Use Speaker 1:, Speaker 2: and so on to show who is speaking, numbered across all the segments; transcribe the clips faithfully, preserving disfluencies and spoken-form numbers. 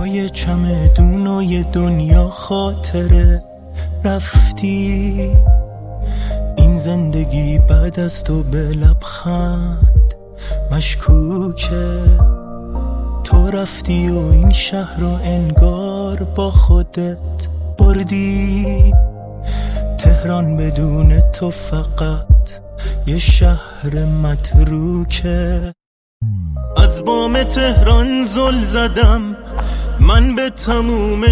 Speaker 1: یه چمدون و یه دنیا خاطره رفتی. این زندگی بعد از تو به لبخند مشکوکه. تو رفتی و این شهر رو انگار با خودت بردی. تهران بدون تو فقط یه شهر متروکه. از بام تهران زل زدم من به تموم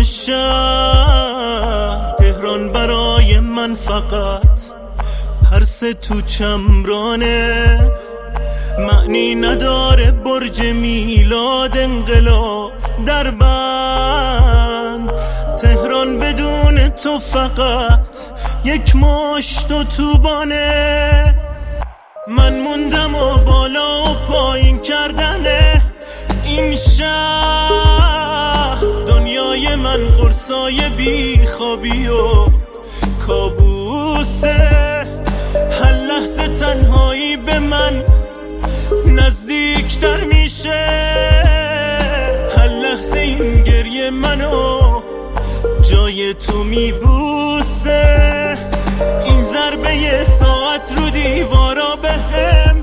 Speaker 1: شهر. تهران برای من فقط پرس تو چمرانه. معنی نداره برج میلاد انقلاب در بند. تهران بدون تو فقط یک مشت و توبانه. من موندم و بالا و پایین کردنه این شهر. دنیای من قرصای بی خوابی و کابوسه. هر لحظه تنهایی به من نزدیک در میشه. هر لحظه این گریه منو جای تو میبوسه. این ضربه یه ساعت رو دیوارا به هم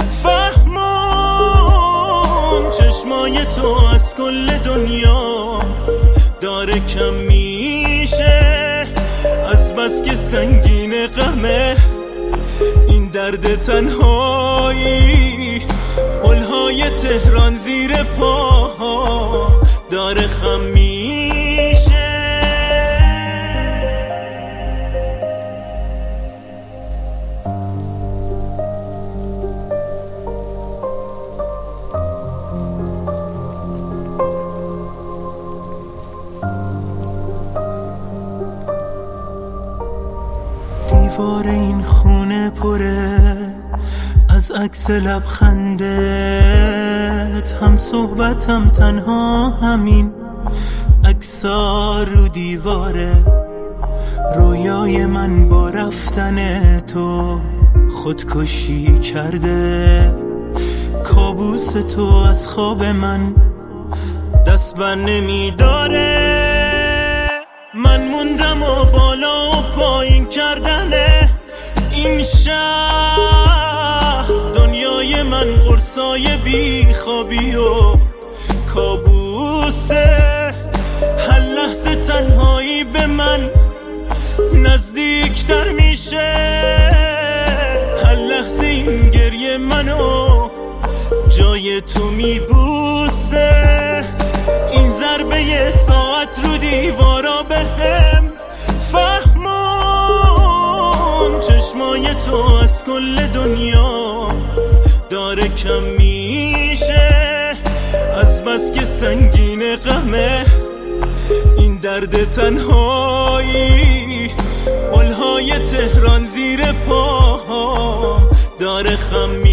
Speaker 1: فهمون. چشمای تو از کل دنیا داره کم میشه. از بس که سنگین غمه این درد تنهایی. پلهای تهران زیر پاها داره خم میشه. دیوار این خونه پره از عکس لبخندت. هم صحبتم تنها همین عکس‌ها رو دیواره. رویای من با رفتن تو خودکشی کرده. کابوس تو از خواب من دست بر نمیداره. من موندم و بالا و پایین کردنه این شهر. دنیای من قرصای بی خوابی و کابوسه. هر لحظه تنهایی به من نزدیک در میشه. هر لحظه این گریه منو جای تو میبوسه. این ضربه یه ساعت رو دیوارا به هم فهمون. چشمای تو از کل دنیا داره کم میشه. از بس که سنگین غمه این درد تنهایی. پلهای تهران زیر پاها داره خم